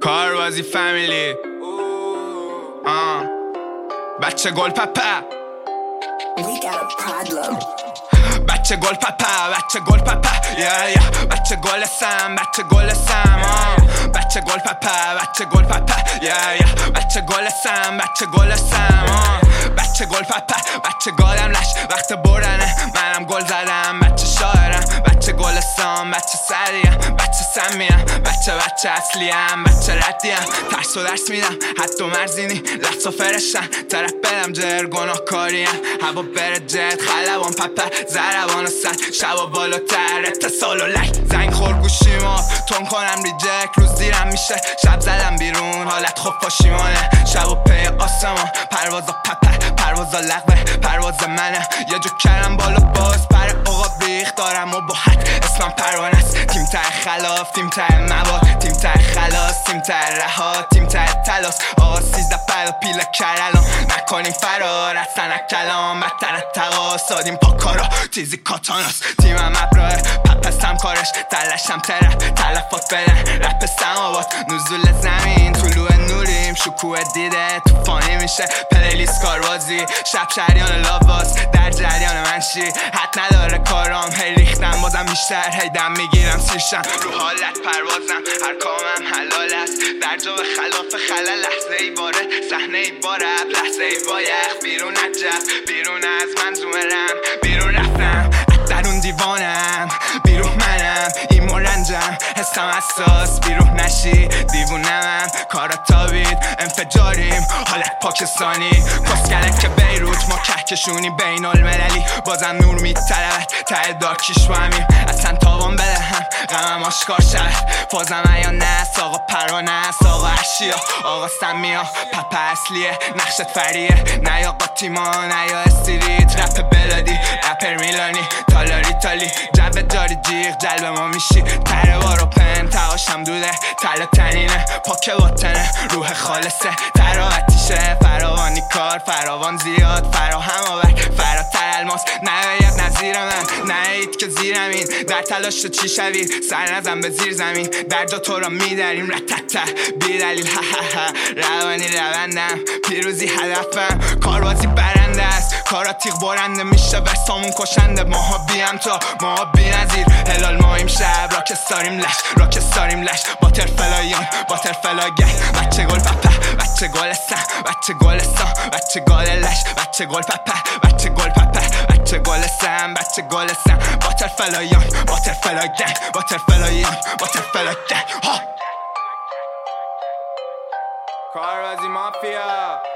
کاروازی فامیلی بچه گل پپه بچه گل پپه بچه گل پپه بچه گل سم بچه گل سم بچه گل پپه بچه گل پپه بچه گل سم بچه گل سم بچه گل پپه بچه گلم لش وقت بردنه منم گل زدم بچه شاعرم بچه گل سام بچه سریم بچه سمیم بچه اصلیم بچه ردیم ترس و درس میدم حتی مرزینی لحظه فرشتن طرف بدم جر گناه کاریم هوا بره جد خلبان پپه زربان و سد شبا بالاتر اتصال و لک زنگ خور گوشیم تون کنم ریجک روز دیرم میشه شب زدم بیرون حالت خوب پاشیمانه شب و پی آسمان پروازا پپه پروازا لغوه پرواز منه یه جو کرم بالا باز پر آقا بیخ دارم و با حد اسمم پروانه است تیم تر خلاف تیم تر مواد تیم تر خلاص تیم تر رها تیم تر تلاس آقا 13 پلا پیله کرلان نکنیم فرار از سنک کلام بدتر تقا سادیم پا کارا تیزی کاتاناست تیمم ابراه پپستم کارش تلشم تره تلفات بدن رپ سماوات نزول زمین طلوع نوریم شکوه دیده توفانی میشه پلیلیست کاروازی شب شریان لاواز در جریان منشی حد نداره کارام هی ریختم بازم بیشتر هی دم میگیرم سیرشم رو حالت پروازم هر کامم حلال است در جا به خلاف خلال لحظه ای وارد صحنه ای با رپ لحظه ای با یخ بیرون عجب بیرون از منظومه رم بیرون رفتم درون دیوانم بیرون منم این مرنجم حسم اساس بیرون نشی دیوونم کارا تابید انفجاریم حالت پاکستانی کسکلک که بیروت ما کهکشونی بین المللی بازم نور میترد ته داکیش با همیم اصلا تاوان بدهم غمم آشکار شد فازم ایان نست آقا پروانه است آقا اشیا آقا سمیا پپه اصلیه نقشت فریه نه یا قاطیما نه یا استریت رپ بلادی رپر میلانی تالاری تالی جو داری جیغ جلب ما میشی تره وارو پن تقاشم دوده تل تنینه پاک وطنه روح خالصه تراوتیشه فراوانی کار فراوان زیاد فراهم آور فراتر الماس نباید نظیر من نهید که زیرم این در تلاش تو چی شوید سر نزم به زیر زمین در جا تو را میداریم رتته بی دلیل روانی روندم پیروزی هدفم کاروازی برنده است کارا تیغ برنده میشه برسامون کشنده ماها بیم تو ماها بی نظیر هلال ماهیم شب راکستاریم لش راکستاریم لش باتر فلایان باتر فلاگه بچه گل پپه بچه گل سم بچه گل سم بچه گل لش بچه گل پپه بچه گل پپه بچه گل سم بچه گل سم باتر فلایان باتر فلاگه باتر فلایان باتر فلاگه کاروازی مافیا